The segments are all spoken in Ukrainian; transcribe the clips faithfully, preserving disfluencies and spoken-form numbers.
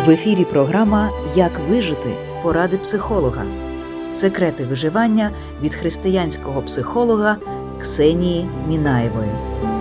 В ефірі програма «Як вижити. Поради психолога». Секрети виживання від християнського психолога Ксенії Мінаєвої.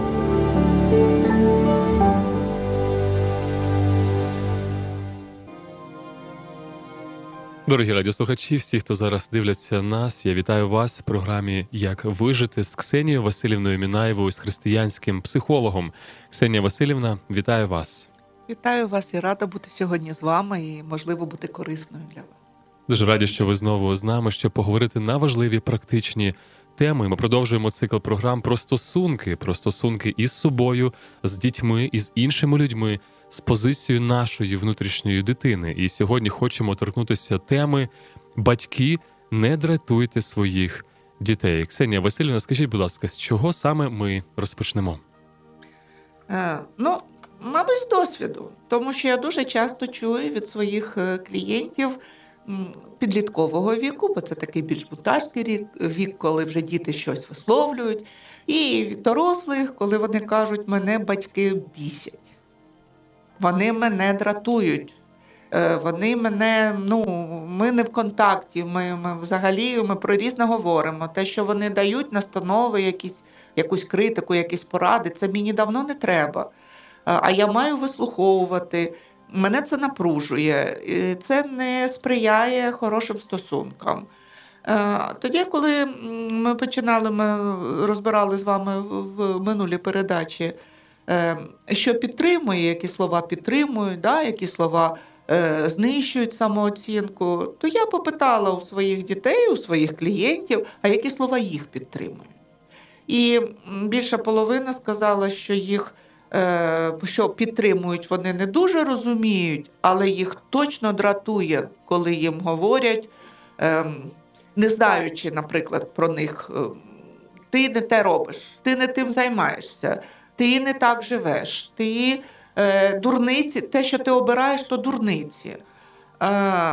Дорогі радіослухачі, всі, хто зараз дивляться нас, я вітаю вас в програмі «Як вижити» з Ксенією Василівною Мінаєвою, з християнським психологом. Ксенія Василівна, вітаю вас. Вітаю вас і рада бути сьогодні з вами і, можливо, бути корисною для вас. Дуже раді, що ви знову з нами, щоб поговорити на важливі практичні теми. Ми продовжуємо цикл програм про стосунки, про стосунки із собою, з дітьми, із іншими людьми, з позицією нашої внутрішньої дитини. І сьогодні хочемо торкнутися теми «Батьки, не дратуйте своїх дітей». Ксенія Василівна, скажіть, будь ласка, з чого саме ми розпочнемо? Е, ну, мабуть, з досвіду. Тому що я дуже часто чую від своїх клієнтів підліткового віку, бо це такий більш бунтарський вік, коли вже діти щось висловлюють, і від дорослих, коли вони кажуть, мене батьки бісять. Вони мене дратують, вони мене, ну, ми не в контакті, ми, ми взагалі ми про різне говоримо. Те, що вони дають настанови, якісь, якусь критику, якісь поради, це мені давно не треба. А я маю вислуховувати, мене це напружує, це не сприяє хорошим стосункам. Тоді, коли ми починали, ми розбирали з вами в минулій передачі, що підтримує, які слова підтримують, да, які слова е, знищують самооцінку, то я попитала у своїх дітей, у своїх клієнтів, а які слова їх підтримують. І більша половина сказала, що їх е, що підтримують, вони не дуже розуміють, але їх точно дратує, коли їм говорять, е, не знаючи, наприклад, про них, е, ти не те робиш, ти не тим займаєшся, ти не так живеш, ти е, дурниці, те, що ти обираєш, то дурниці. Е,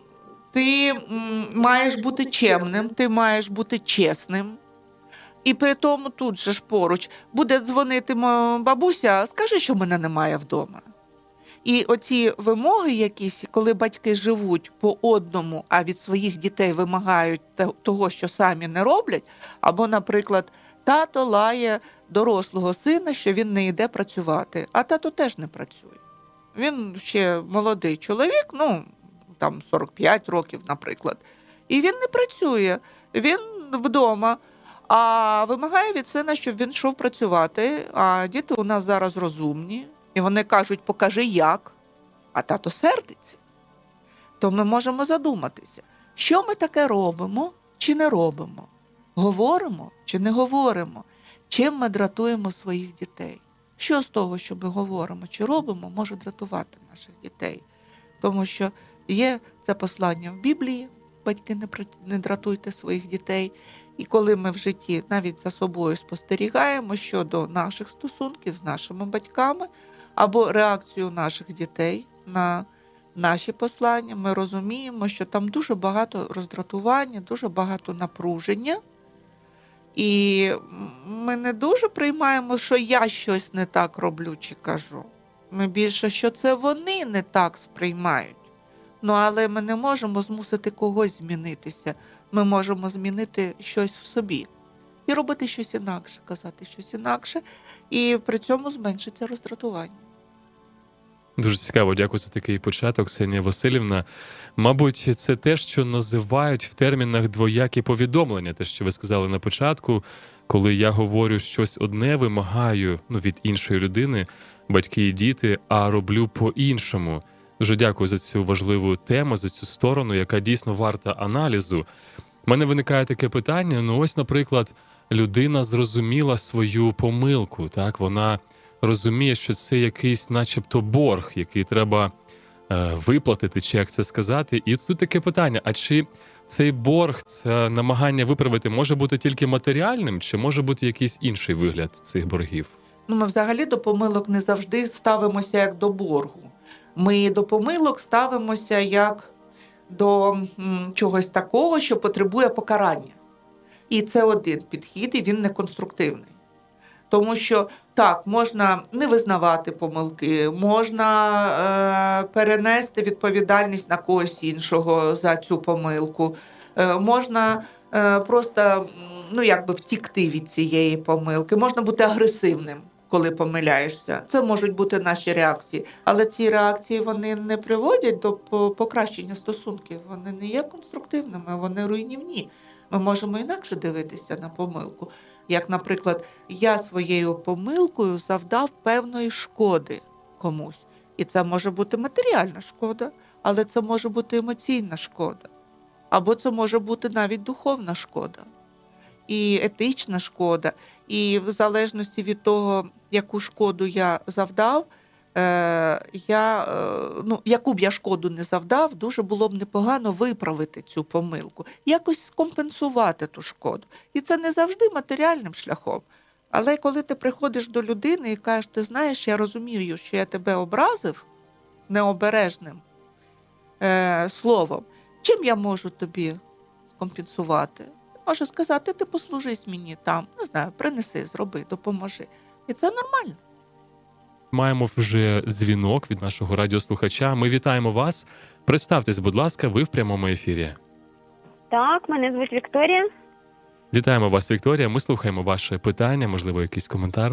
ти м, маєш бути чемним, ти маєш бути чесним. І при тому тут же ж поруч буде дзвонити бабуся, скажи, що мене немає вдома. І оці вимоги якісь, коли батьки живуть по одному, а від своїх дітей вимагають того, що самі не роблять, або, наприклад, тато лає дорослого сина, що він не йде працювати, а тато теж не працює. Він ще молодий чоловік, ну, там сорок п'ять років, наприклад, і він не працює, він вдома, а вимагає від сина, щоб він йшов працювати, а діти у нас зараз розумні, і вони кажуть, покажи як, а тато сердиться. То ми можемо задуматися, що ми таке робимо чи не робимо, говоримо чи не говоримо, чим ми дратуємо своїх дітей. Що з того, що ми говоримо чи робимо, може дратувати наших дітей. Тому що є це послання в Біблії, батьки не, не дратуйте своїх дітей. І коли ми в житті навіть за собою спостерігаємо щодо наших стосунків з нашими батьками, або реакцію наших дітей на наші послання, ми розуміємо, що там дуже багато роздратування, дуже багато напруження. І ми не дуже приймаємо, що я щось не так роблю чи кажу. Ми більше, що це вони не так сприймають. Ну, але ми не можемо змусити когось змінитися. Ми можемо змінити щось в собі. І робити щось інакше, казати щось інакше. І при цьому зменшиться роздратування. Дуже цікаво, дякую за такий початок, Ксенія Василівна. Мабуть, це те, що називають в термінах двоякі повідомлення, те, що ви сказали на початку, коли я говорю щось одне, вимагаю ну, від іншої людини, батьки і діти, а роблю по-іншому. Дуже дякую за цю важливу тему, за цю сторону, яка дійсно варта аналізу. У мене виникає таке питання, ну ось, наприклад, людина зрозуміла свою помилку, так, вона розуміє, що це якийсь начебто борг, який треба е, виплатити, чи як це сказати. І тут таке питання, а чи цей борг, це намагання виправити може бути тільки матеріальним, чи може бути якийсь інший вигляд цих боргів? Ну, ми взагалі до помилок не завжди ставимося як до боргу. Ми до помилок ставимося як до м, чогось такого, що потребує покарання. І це один підхід, і він не конструктивний. Тому що, так, можна не визнавати помилки, можна е, перенести відповідальність на когось іншого за цю помилку, е, можна е, просто, ну, якби втікти від цієї помилки, можна бути агресивним, коли помиляєшся. Це можуть бути наші реакції. Але ці реакції, вони не приводять до покращення стосунків, вони не є конструктивними, вони руйнівні. Ми можемо інакше дивитися на помилку. Як, наприклад, я своєю помилкою завдав певної шкоди комусь. І це може бути матеріальна шкода, але це може бути емоційна шкода. Або це може бути навіть духовна шкода. І етична шкода. І в залежності від того, яку шкоду я завдав, я, ну, яку б я шкоду не завдав, дуже було б непогано виправити цю помилку, якось скомпенсувати ту шкоду. І це не завжди матеріальним шляхом. Але коли ти приходиш до людини і кажеш, ти знаєш, я розумію, що я тебе образив необережним е, словом, чим я можу тобі скомпенсувати? Можу сказати, ти послужись мені там, не знаю, принеси, зроби, допоможи. І це нормально. Маємо вже дзвінок від нашого радіослухача. Ми вітаємо вас. Представтесь, будь ласка, ви в прямому ефірі. Так, мене звуть Вікторія. Вітаємо вас, Вікторія. Ми слухаємо ваше питання, можливо, якийсь коментар.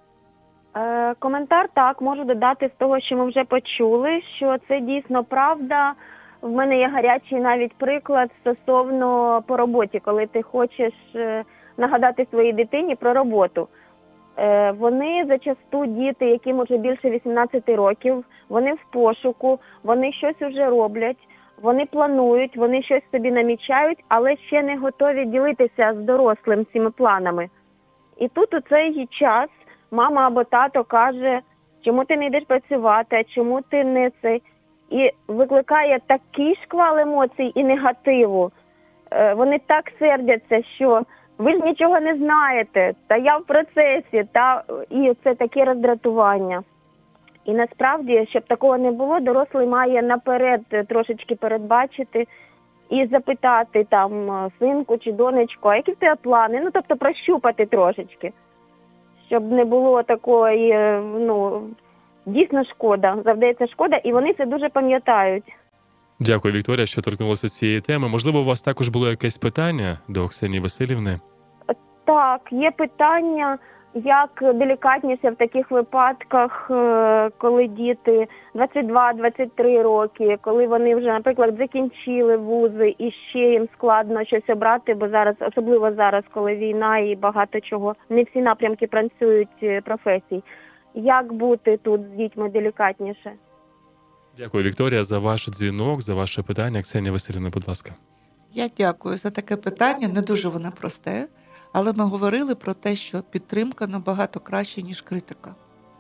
Е, коментар, так, можу додати з того, що ми вже почули, що це дійсно правда. В мене є гарячий навіть приклад стосовно по роботі, коли ти хочеш е, нагадати своїй дитині про роботу. Вони зачасту діти, яким вже більше вісімнадцяти років, вони в пошуку, вони щось вже роблять, вони планують, вони щось собі намічають, але ще не готові ділитися з дорослим цими планами. І тут у цей час мама або тато каже, чому ти не йдеш працювати, а чому ти не цей. І викликає такий шквал емоцій і негативу. Вони так сердяться, що ви ж нічого не знаєте, та я в процесі, та і це таке роздратування. І насправді, щоб такого не було, дорослий має наперед трошечки передбачити і запитати там синку чи донечку, а які в тебе плани, ну тобто прощупати трошечки, щоб не було такої, ну, дійсно шкода, завдається шкода, і вони це дуже пам'ятають. Дякую, Вікторія, що торкнулася цієї теми. Можливо, у вас також було якесь питання до Ксенії Василівни? Так, є питання, як делікатніше в таких випадках, коли діти двадцять два - двадцять три роки, коли вони вже, наприклад, закінчили вузи і ще їм складно щось обрати, бо зараз, особливо зараз, коли війна і багато чого, не всі напрямки працюють професій. Як бути тут з дітьми делікатніше? Дякую, Вікторія, за ваш дзвінок, за ваше питання. Ксенія Василівна, будь ласка. Я дякую за таке питання, не дуже воно просте, але ми говорили про те, що підтримка набагато краще, ніж критика.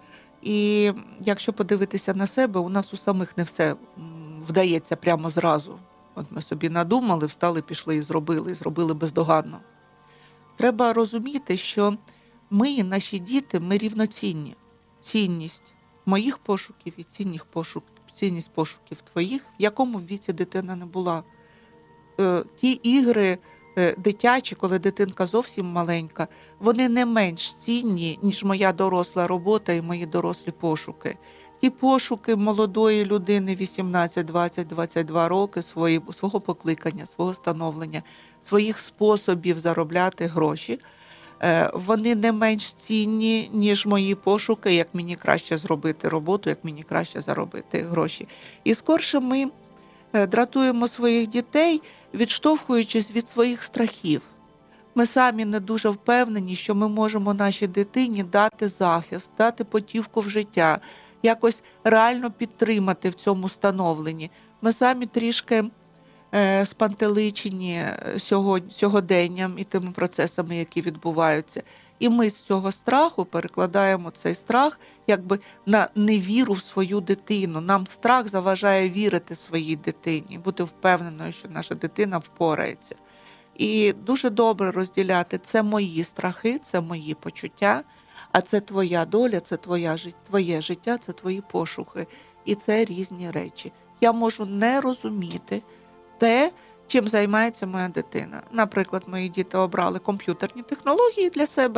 І якщо подивитися на себе, у нас у самих не все вдається прямо зразу. От ми собі надумали, встали, пішли і зробили, і зробили бездоганно. Треба розуміти, що ми і наші діти, ми рівноцінні. Цінність моїх пошуків і цінність пошуків, цінність пошуків твоїх, в якому віці дитина не була. Е, ті ігри е, дитячі, коли дитинка зовсім маленька, вони не менш цінні, ніж моя доросла робота і мої дорослі пошуки. Ті пошуки молодої людини вісімнадцять, двадцять, двадцять два роки свої, свого покликання, свого становлення, своїх способів заробляти гроші, вони не менш цінні, ніж мої пошуки, як мені краще зробити роботу, як мені краще заробити гроші. І скорше ми дратуємо своїх дітей, відштовхуючись від своїх страхів. Ми самі не дуже впевнені, що ми можемо нашій дитині дати захист, дати путівку в життя, якось реально підтримати в цьому становленні. Ми самі трішки спантеличені сьогоденням і тими процесами, які відбуваються. І ми з цього страху перекладаємо цей страх якби на невіру в свою дитину. Нам страх заважає вірити своїй дитині, бути впевненою, що наша дитина впорається. І дуже добре розділяти, це мої страхи, це мої почуття, а це твоя доля, це твоя, твоє життя, це твої пошуки. І це різні речі. Я можу не розуміти те, чим займається моя дитина. Наприклад, мої діти обрали комп'ютерні технології для себе.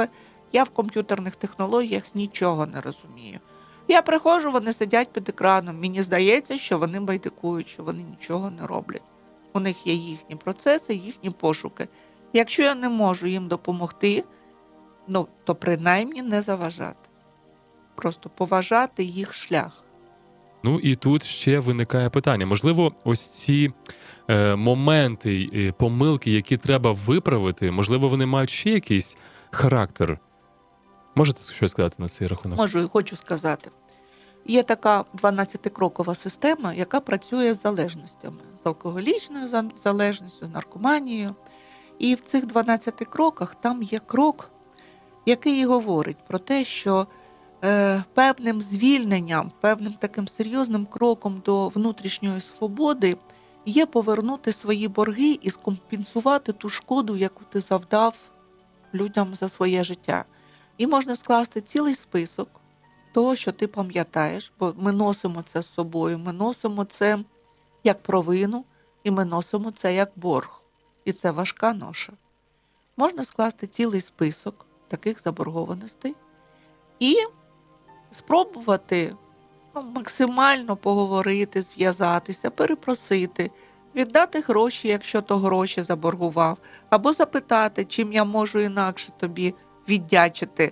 Я в комп'ютерних технологіях нічого не розумію. Я приходжу, вони сидять під екраном. Мені здається, що вони байдикують, що вони нічого не роблять. У них є їхні процеси, їхні пошуки. Якщо я не можу їм допомогти, ну, то принаймні не заважати. Просто поважати їх шлях. Ну і тут ще виникає питання. Можливо, ось ці е, моменти, е, помилки, які треба виправити, можливо, вони мають ще якийсь характер. Можете щось сказати на цей рахунок? Можу і хочу сказати. Є така дванадцятикрокова система, яка працює з залежностями. З алкоголічною залежністю, з наркоманією. І в цих дванадцяти кроках там є крок, який і говорить про те, що е, певним звільненням, певним таким серйозним кроком до внутрішньої свободи є повернути свої борги і скомпенсувати ту шкоду, яку ти завдав людям за своє життя. І можна скласти цілий список того, що ти пам'ятаєш, бо ми носимо це з собою, ми носимо це як провину, і ми носимо це як борг. І це важка ноша. Можна скласти цілий список таких заборгованостей і спробувати ну, максимально поговорити, зв'язатися, перепросити, віддати гроші, якщо то гроші заборгував, або запитати, чим я можу інакше тобі віддячити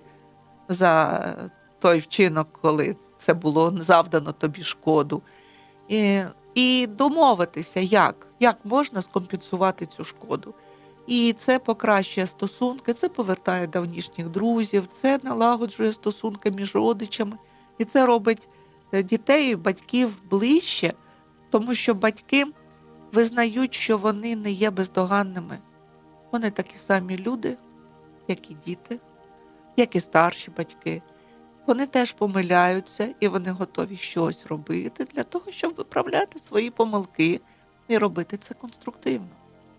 за той вчинок, коли це було завдано тобі шкоду. І, і домовитися, як, як можна скомпенсувати цю шкоду. І це покращує стосунки, це повертає давнішніх друзів, це налагоджує стосунки між родичами. І це робить дітей і батьків ближче, тому що батьки визнають, що вони не є бездоганними. Вони такі самі люди, як і діти, як і старші батьки. Вони теж помиляються, і вони готові щось робити для того, щоб виправляти свої помилки і робити це конструктивно.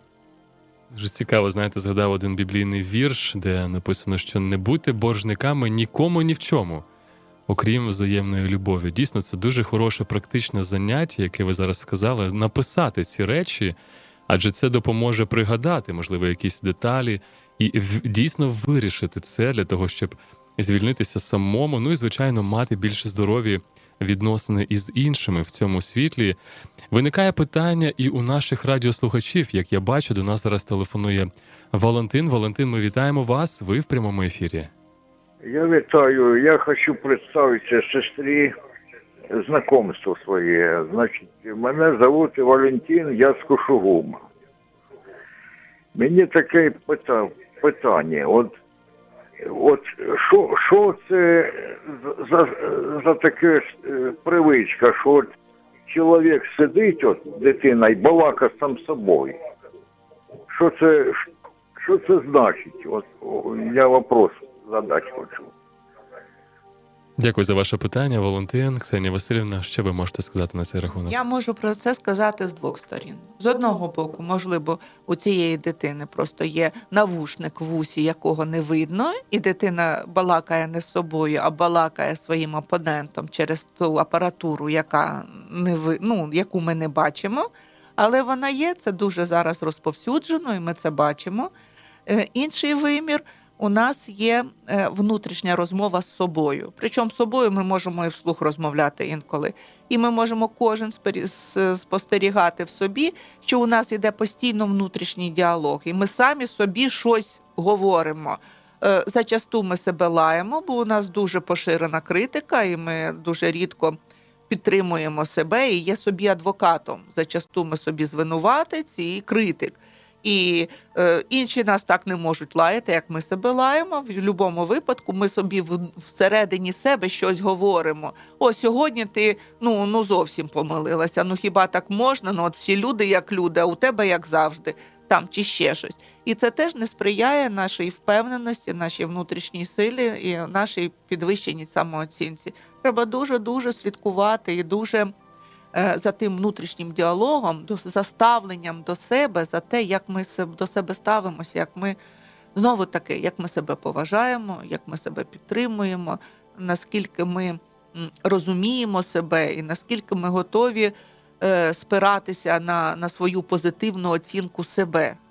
Дуже цікаво, знаєте, згадав один біблійний вірш, де написано, що не будьте боржниками нікому ні в чому, окрім взаємної любові. Дійсно, це дуже хороше практичне заняття, яке ви зараз сказали, написати ці речі, адже це допоможе пригадати, можливо, якісь деталі і дійсно вирішити це для того, щоб звільнитися самому, ну і, звичайно, мати більш здорові відносини із іншими в цьому світлі. Виникає питання і у наших радіослухачів. Як я бачу, до нас зараз телефонує Валентин. Валентин, ми вітаємо вас. Ви в прямому ефірі. Я вітаю. Я хочу представитися сестрі знакомство своє. Значить, мене звуть Валентин, я з Кушугума. Мені таке питання. От От що, що це за, за таке привичка, що от чоловік сидить, от дитина, і балака сам собою. Що це, що це значить? От я вопрос задати хочу. Дякую за ваше питання, Валентин. Ксенія Василівна, що ви можете сказати на цей рахунок? Я можу про це сказати з двох сторін. З одного боку, можливо, у цієї дитини просто є навушник в усі, якого не видно, і дитина балакає не з собою, а балакає своїм опонентом через ту апаратуру, яка не ви... ну, яку ми не бачимо. Але вона є, це дуже зараз розповсюджено, і ми це бачимо. Е, інший вимір – у нас є внутрішня розмова з собою. Причому з собою ми можемо і вслух розмовляти інколи. І ми можемо кожен спостерігати в собі, що у нас іде постійно внутрішній діалог. І ми самі собі щось говоримо. Зачасту ми себе лаємо, бо у нас дуже поширена критика, і ми дуже рідко підтримуємо себе і є собі адвокатом. Зачасту ми собі звинуватець і критик. І е, інші нас так не можуть лаяти, як ми себе лаємо. В будь-якому випадку ми собі в, всередині себе щось говоримо. О, сьогодні ти ну, ну зовсім помилилася, ну хіба так можна? Ну от всі люди як люди, а у тебе як завжди, там чи ще щось. І це теж не сприяє нашій впевненості, нашій внутрішній силі і нашій підвищеній самооцінці. Треба дуже-дуже слідкувати і дуже за тим внутрішнім діалогом, за ставленням до себе, за те, як ми до себе ставимося, як ми, знову таки, як ми себе поважаємо, як ми себе підтримуємо, наскільки ми розуміємо себе і наскільки ми готові спиратися на, на свою позитивну оцінку себе.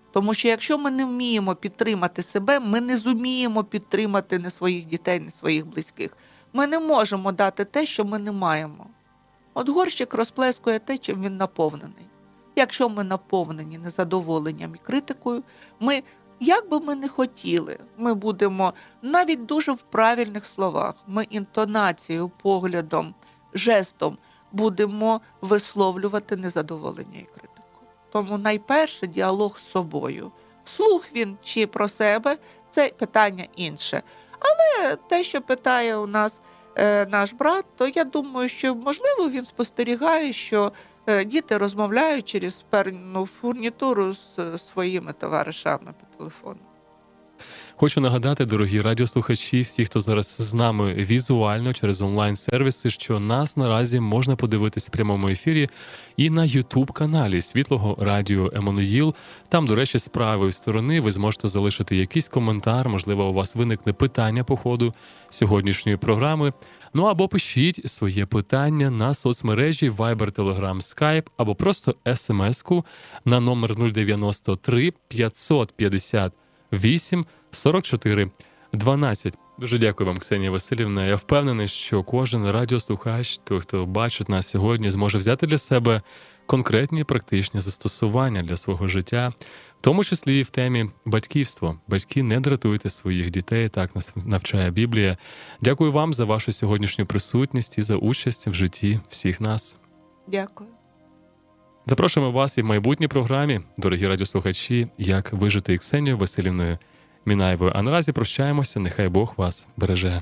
Тому що якщо ми не вміємо підтримати себе, ми не зуміємо підтримати ні своїх дітей, ні своїх близьких. Ми не можемо дати те, що ми не маємо. От горщик розплескує те, чим він наповнений. Якщо ми наповнені незадоволенням і критикою, ми, як би ми не хотіли, ми будемо навіть дуже в правильних словах, ми інтонацією, поглядом, жестом будемо висловлювати незадоволення і критику. Тому найперше діалог з собою. Вслух він чи про себе – це питання інше. Але те, що питає у нас е, наш брат, то я думаю, що, можливо, він спостерігає, що е, діти розмовляють через певну фурнітуру з своїми товаришами по телефону. Хочу нагадати, дорогі радіослухачі, всі, хто зараз з нами візуально через онлайн-сервіси, що нас наразі можна подивитись в прямому ефірі і на ютуб-каналі Світлого Радіо Еммануїл. Там, до речі, з правої сторони ви зможете залишити якийсь коментар, можливо, у вас виникне питання по ходу сьогоднішньої програми. Ну або пишіть своє питання на соцмережі Viber, Telegram, Skype, або просто смс-ку на номер нуль дев'яносто три п'ятсот п'ятдесят вісім сорок чотири дванадцять. Дуже дякую вам, Ксенія Василівна. Я впевнений, що кожен радіослухач, той, хто бачить нас сьогодні, зможе взяти для себе конкретні практичні застосування для свого життя, в тому числі і в темі батьківства. Батьки, не дратуйте своїх дітей, так нас навчає Біблія. Дякую вам за вашу сьогоднішню присутність і за участь в житті всіх нас. Дякую. Запрошуємо вас і в майбутній програмі, дорогі радіослухачі, як вижити із Ксенією Василівною Мінаєвою. А наразі прощаємося, нехай Бог вас береже.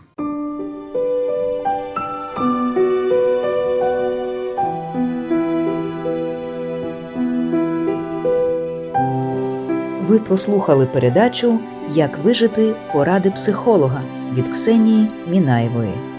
Ви прослухали передачу «Як вижити. Поради психолога» від Ксенії Мінаєвої.